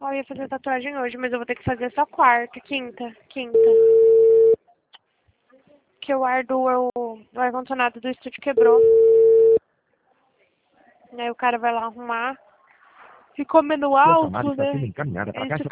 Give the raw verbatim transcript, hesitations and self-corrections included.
Eu ia fazer tatuagem hoje, mas eu vou ter que fazer só quarta, quinta, quinta. Que o ar do o, o ar-condicionado do estúdio quebrou. E aí o cara vai lá arrumar. Ficou meio alto, né? Ele